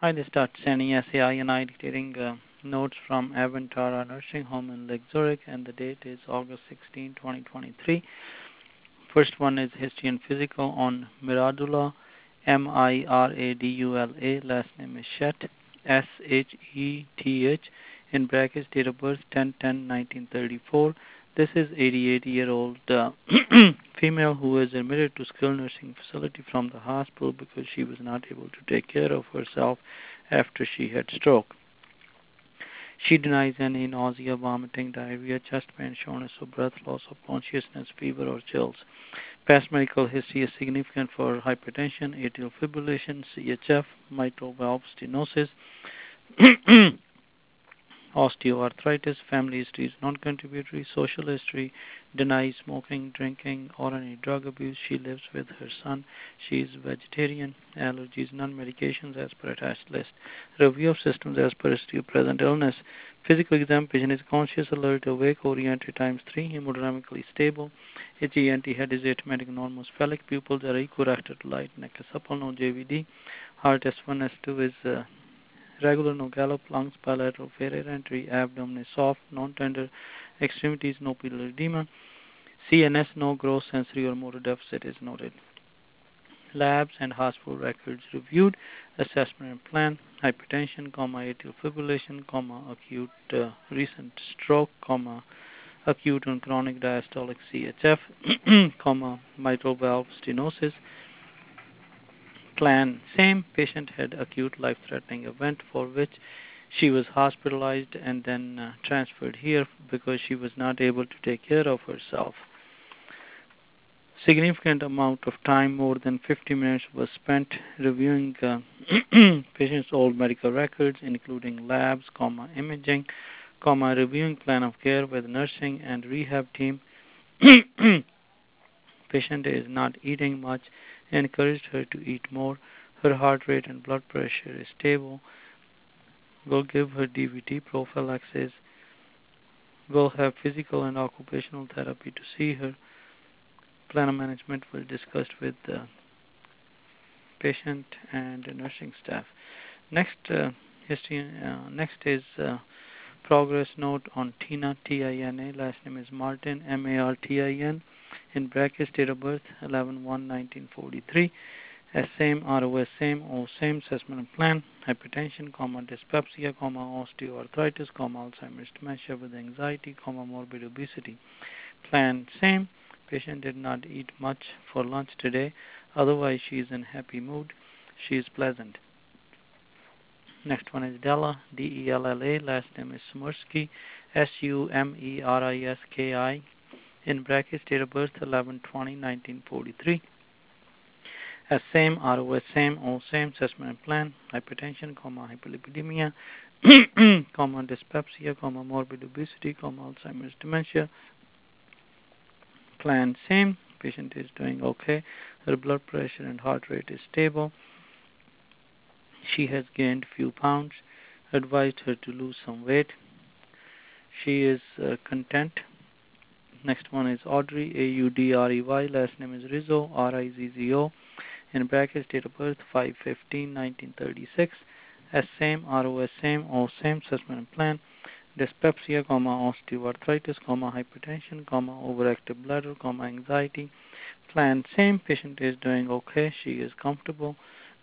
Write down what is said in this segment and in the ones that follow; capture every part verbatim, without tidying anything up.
I just started sending S A I and I dictating uh, notes from Aventara Nursing Home in Lake Zurich, and the date is August sixteenth, twenty twenty-three. First one is History and Physical on Miradula, M I R A D U L A, last name is Shet, S H E T H, in brackets, date of birth ten ten nineteen thirty-four. This is eighty-eight-year-old uh, female who is admitted to skilled nursing facility from the hospital because she was not able to take care of herself after she had stroke. She denies any nausea, vomiting, diarrhea, chest pain, shortness of breath, loss of consciousness, fever, or chills. Past medical history is significant for hypertension, atrial fibrillation, C H F, mitral valve stenosis, osteoarthritis. Family history is non-contributory. Social history: denies smoking, drinking, or any drug abuse. She lives with her son. She is vegetarian. Allergies: none. Medications as per attached list. Review of systems as per history of present illness. Physical exam: patient is conscious, alert, awake, oriented times three, hemodynamically stable. H E N T head is atymatic, normocephalic. Pupils are equirected to light. Neck is supple, no J V D. Heart S one, S two is uh, regular, no gallop. Lungs bilateral, fair entry. Abdomen is soft, non-tender. Extremities: no pupillary edema. C N S: no gross sensory or motor deficit is noted. Labs and hospital records reviewed. Assessment and plan: hypertension, comma, atrial fibrillation, comma, acute uh, recent stroke, comma, acute and chronic diastolic C H F, comma, mitral valve stenosis. Plan same. Patient had acute life-threatening event for which she was hospitalized and then uh, transferred here because she was not able to take care of herself. Significant amount of time, more than fifty minutes, was spent reviewing uh, patient's old medical records, including labs, comma, imaging, comma, reviewing plan of care with nursing and rehab team. Patient is not eating much. Encouraged her to eat more. Her heart rate and blood pressure is stable. Will give her D V T prophylaxis. Will have physical and occupational therapy to see her. Plan of management will discuss with the patient and the nursing staff. Next, uh, history. Uh, next is uh, progress note on Tina, T I N A. Last name is Martin, M A R T I N. In brackets, date of birth eleven one nineteen forty-three. S same, R O S same, O same, assessment and plan. Hypertension, comma, dyspepsia, comma, osteoarthritis, comma, Alzheimer's dementia with anxiety, comma, morbid obesity. Plan same. Patient did not eat much for lunch today. Otherwise, she is in happy mood. She is pleasant. Next one is Della, D E L L A. Last name is Sumursky, S U M E R I S K I. In brackets, date of birth eleven twenty nineteen forty-three. S same, R O S same, O same, assessment and plan. Hypertension, comma, hyperlipidemia, comma, dyspepsia, comma, morbid obesity, comma, Alzheimer's dementia. Plan same. Patient is doing okay. Her blood pressure and heart rate is stable. She has gained few pounds. Advised her to lose some weight. She is uh, content. Next one is Audrey, A U D R E Y. Last name is Rizzo, R I Z Z O. In brackets, date of birth five fifteen nineteen thirty-six. S same, R O S same, O same, assessment and plan. Dyspepsia, comma, osteoarthritis, comma, hypertension, comma, overactive bladder, comma, anxiety. Plan same. Patient is doing okay. She is comfortable.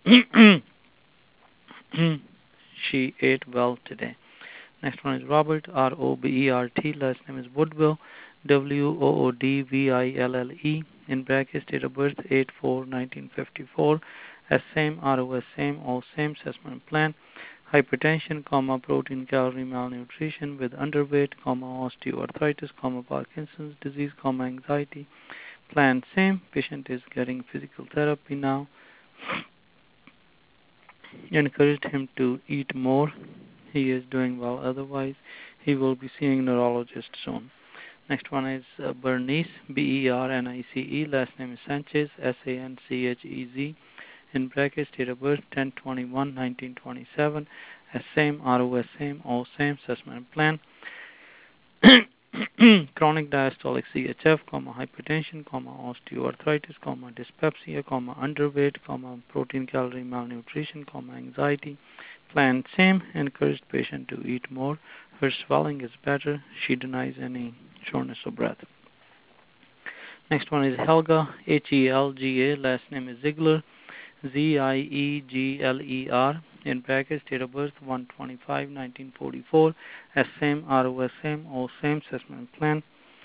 She ate well today. Next one is Robert, R O B E R T. Last name is Woodville, W O O D V I L L E. In brackets, date of birth eight four nineteen fifty-four. S same, R O S same, O same, assessment plan. Hypertension, comma, protein, calorie, malnutrition with underweight, comma, osteoarthritis, comma, Parkinson's disease, comma, anxiety. Plan same. Patient is getting physical therapy now. Encouraged him to eat more. He is doing well otherwise. He will be seeing a neurologist soon. Next one is uh, Bernice, B E R N I C E. Last name is Sanchez, S A N C H E Z. In brackets, date of birth ten twenty-one nineteen twenty-seven. S same, R O S same, O same, assessment and plan. chronic diastolic C H F, comma, hypertension, comma, osteoarthritis, comma, dyspepsia, comma, underweight, comma, protein calorie malnutrition, comma, anxiety. Plan same, encouraged patient to eat more. Her swelling is better. She denies any shortness of breath. Next one is Helga, H E L G A, last name is Ziegler, Z I E G L E R, in brackets, date of birth one twenty-five nineteen forty-four, S same, R O S same, O same, assessment plan.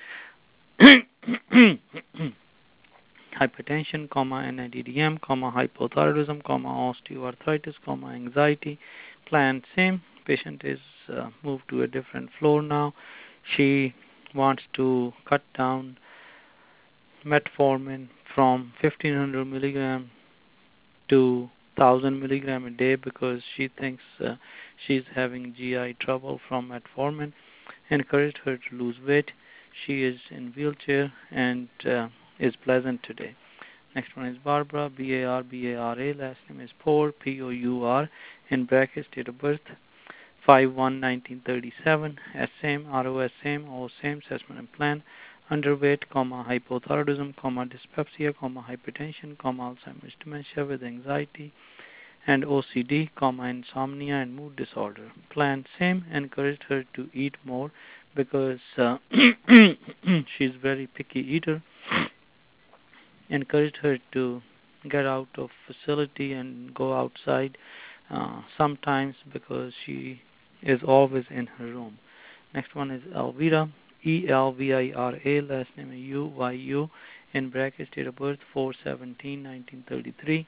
Hypertension, comma, N I D D M, comma, hypothyroidism, comma, osteoarthritis, comma, anxiety. Plan same. Patient is uh, moved to a different floor now. She wants to cut down metformin from fifteen hundred milligram to one thousand milligram a day because she thinks uh, she's having G I trouble from metformin. Encouraged her to lose weight. She is in wheelchair and uh, is pleasant today. Next one is Barbara, B A R B A R A. Last name is Pour, P O U R. In brackets, date of birth five one nineteen thirty-seven. S same, R O S same, O same, assessment and plan. Underweight, comma, hypothyroidism, comma, dyspepsia, comma, hypertension, comma, Alzheimer's dementia with anxiety and O C D, comma, insomnia and mood disorder. Plan same. Encouraged her to eat more because uh, she's very picky eater. Encouraged her to get out of facility and go outside uh, sometimes because she is always in her room. Next one is Elvira, E L V I R A, last name is U Y U, in brackets, date of birth four seventeen nineteen thirty-three.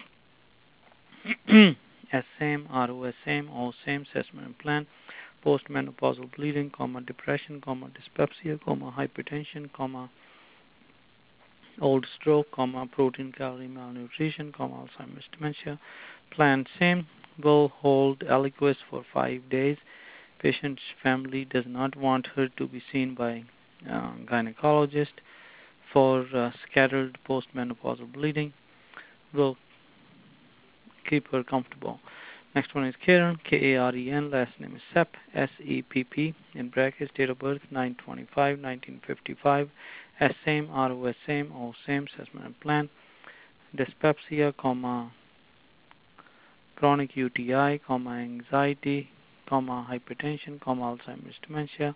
S same, R O S same, O same, assessment and plan. Postmenopausal bleeding, comma, depression, comma, dyspepsia, comma, hypertension, comma, old stroke, comma, protein calorie malnutrition, comma, Alzheimer's dementia. Plan same. Will hold Eliquis for five days. Patient's family does not want her to be seen by uh, gynecologist for uh, scattered postmenopausal bleeding. Will keep her comfortable. Next one is Karen, K A R E N, last name is Sepp, S E P P, in brackets, date of birth nine twenty-five nineteen fifty-five, S same, R O S same, O same, assessment and plan. Dyspepsia, comma, chronic U T I, comma, anxiety, comma, hypertension, comma, Alzheimer's dementia,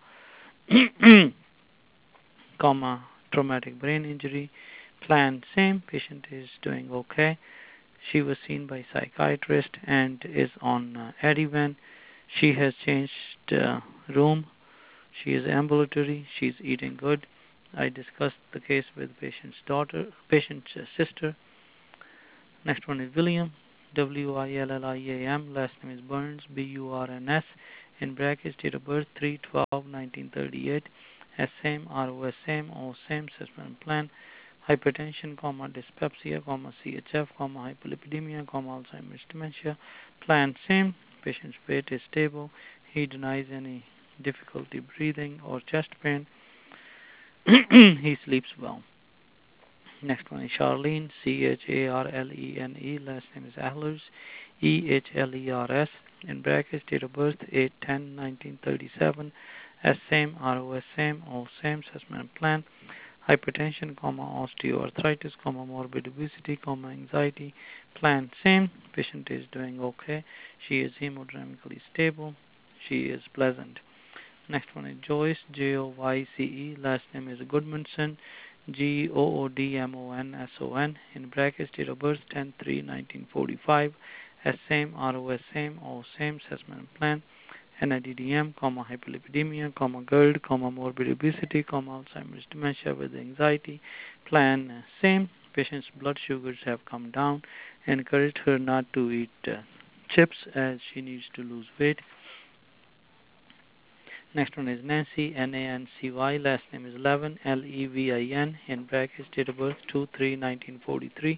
comma, traumatic brain injury. Plan same, patient is doing okay. She was seen by psychiatrist and is on uh, Ativan. She has changed uh, room. She is ambulatory. She's eating good. I discussed the case with patient's daughter, patient's uh, sister. Next one is William, W I L L I A M. Last name is Burns, B U R N S. In brackets, date of birth three twelve nineteen thirty-eight. S same, R O S same, O same, assessment plan. Hypertension, comma, dyspepsia, comma, C H F, comma, hypolipidemia, comma, Alzheimer's dementia. Plan same. Patient's weight is stable. He denies any difficulty breathing or chest pain. He sleeps well. Next one is Charlene, C H A R L E N E. Last name is Ahlers, E H L E R S. In brackets, date of birth eight ten nineteen thirty-seven. S same, R O S same, O same, assessment plan. Hypertension, comma, osteoarthritis, comma, morbid obesity, comma, anxiety. Plan same. Patient is doing okay. She is hemodynamically stable. She is pleasant. Next one is Joyce, J O Y C E. Last name is Goodmanson, G O O D M O N S O N. In brackets, date of birth ten three nineteen forty-five. S same, R O S same, O same, assessment plan. N I D D M, comma, hypolipidemia, comma, GERD, comma, morbid obesity, comma, Alzheimer's dementia with anxiety. Plan uh, same. Patient's blood sugars have come down. Encouraged her not to eat uh, chips as she needs to lose weight. Next one is Nancy, N A N C Y. Last name is Levin, L E V I N. In brackets, date of birth two three nineteen forty-three.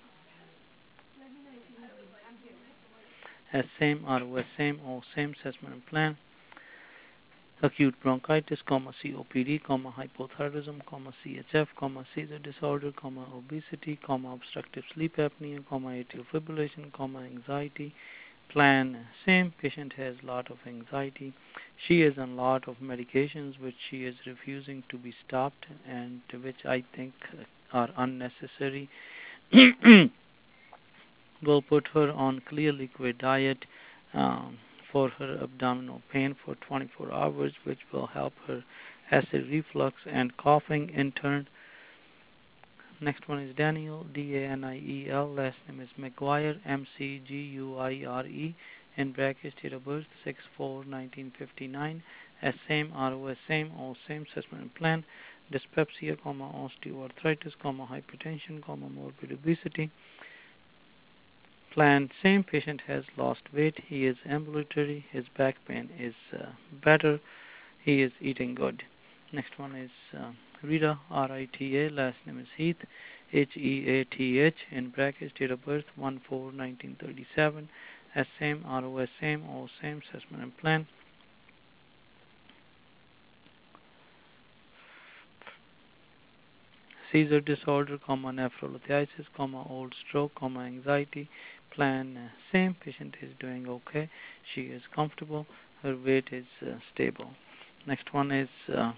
As same, R O S same, O same, assessment and plan. Acute bronchitis, comma, C O P D, comma, hypothyroidism, comma, C H F, comma, seizure disorder, comma, obesity, comma, obstructive sleep apnea, comma, atrial fibrillation, comma, anxiety. Plan, same patient has a lot of anxiety. She is on a lot of medications which she is refusing to be stopped and which I think are unnecessary. We'll put her on clear liquid diet um, for her abdominal pain for twenty-four hours, which will help her acid reflux and coughing in turn. Next one is Daniel, D A N I E L. Last name is McGuire, M C G U I R E. In brackets, date of birth six four nineteen fifty-nine. As same, R O S same, all same, assessment plan. Dyspepsia, comma, osteoarthritis, comma, hypertension, comma, morbid obesity. Plan, same patient has lost weight. He is ambulatory. His back pain is uh, better. He is eating good. Next one is uh, Rita, R I T A. Last name is Heath, H E A T H. In brackets, date of birth one four nineteen thirty-seven. As same, R O S same, all same, assessment and plan. Seizure disorder, comma, nephrolithiasis, comma, old stroke, comma, anxiety. Plan, uh, same. Patient is doing okay. She is comfortable. Her weight is uh, stable. Next one is uh,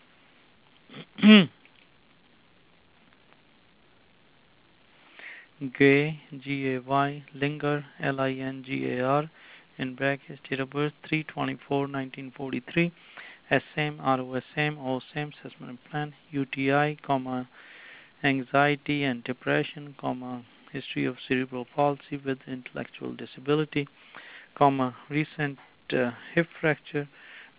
Gay, G A Y, Linger, L I N G A R. In brackets, date of birth three twenty-four nineteen forty-three. S same, R O S same, all same, assessment and plan. U T I, comma, anxiety and depression, comma, history of cerebral palsy with intellectual disability, comma, recent uh, hip fracture.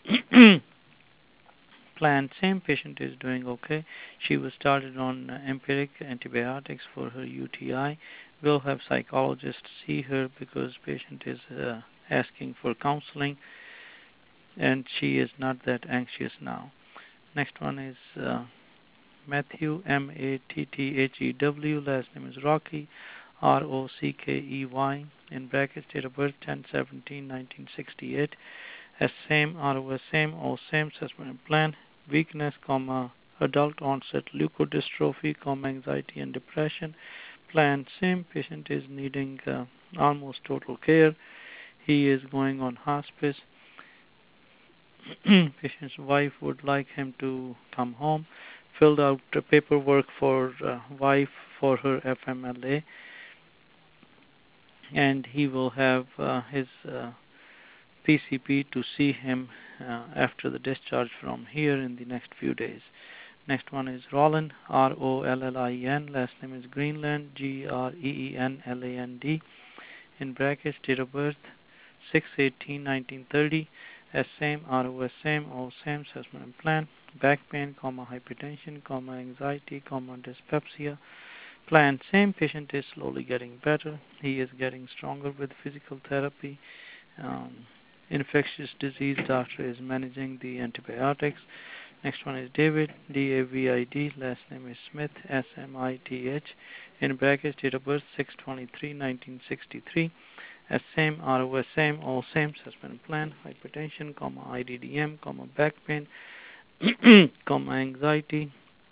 Plan, same patient is doing okay. She was started on uh, empiric antibiotics for her U T I. We'll have psychologists see her because patient is uh, asking for counseling and she is not that anxious now. Next one is uh, Matthew, M A T T H E W. Last name is Rocky, R O C K E Y. In brackets, date of birth ten seventeen nineteen sixty-eight. As same, R O S same, all same, assessment and plan. Weakness, comma, adult onset leukodystrophy, comma, anxiety and depression. Plan, same. Patient is needing uh, almost total care. He is going on hospice. Patient's wife would like him to come home. Filled out the paperwork for uh, wife for her F M L A, and he will have uh, his uh, P C P to see him uh, after the discharge from here in the next few days. Next one is Rollin, R O L L I N. Last name is Greenland, G R E E N L A N D. In brackets, date of birth six eighteen nineteen thirty. As same, R O S same, all same, assessment and plan. Back pain, comma, hypertension, comma, anxiety, comma, dyspepsia. Plan, same. Patient is slowly getting better. He is getting stronger with physical therapy. Um, infectious disease doctor is managing the antibiotics. Next one is David, D A V I D. Last name is Smith, S M I T H. In brackets, date of birth six twenty-three nineteen sixty-three. As same, R O S same, all same, assessment plan. Hypertension, comma, I D D M, comma, back pain, comma, anxiety,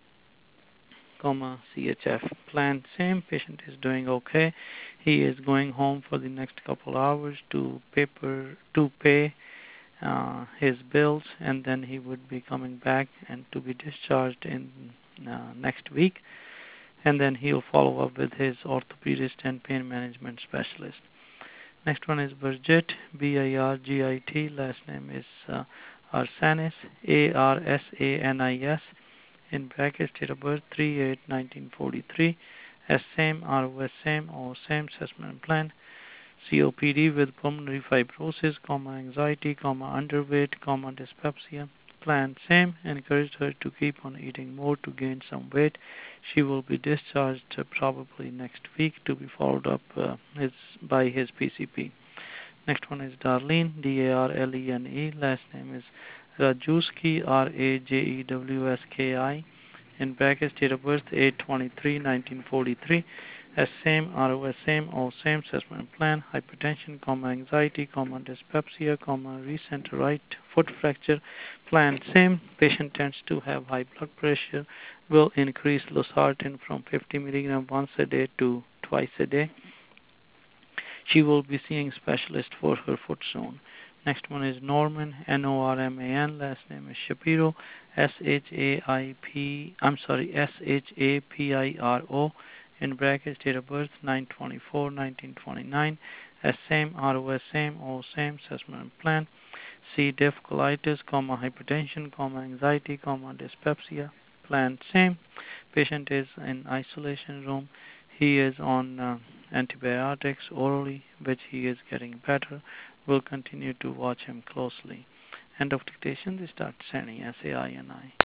comma, C H F. Plan, same. Patient is doing okay. He is going home for the next couple hours to paper to pay uh, his bills, and then he would be coming back and to be discharged in uh, next week. And then he'll follow up with his orthopedist and pain management specialist. Next one is Bargit, B I R G I T. Last name is uh, Arsanis, A R S A N I S. In brackets, date of birth three eight nineteen forty-three. As same, R O S same, all same, assessment plan. C O P D with pulmonary fibrosis, comma, anxiety, comma, underweight, comma, dyspepsia. Plan same. Encouraged her to keep on eating more to gain some weight. She will be discharged uh, probably next week to be followed up uh, his, by his P C P. Next one is Darlene, D A R L E N E. Last name is Rajewski, R A J E W S K I. In brackets, date of birth eight twenty-three nineteen forty-three. As same, R O S same, all same, assessment plan. Hypertension, comma, anxiety, comma, dyspepsia, comma, recent right foot fracture. Plan same. Patient tends to have high blood pressure. Will increase losartan from fifty milligram once a day to twice a day. She will be seeing specialist for her foot soon. Next one is Norman, N O R M A N. Last name is Shapiro, S H A I P. I'm sorry, S H A P I R O. In brackets, date of birth nine twenty-four nineteen twenty-nine. S same, R O S same, O same. Assessment and plan. C diff, colitis, comma hypertension, comma anxiety, comma dyspepsia. Plan same. Patient is in isolation room. He is on uh, antibiotics orally, which he is getting better. We'll continue to watch him closely. End of dictation. They start sending S A I N I.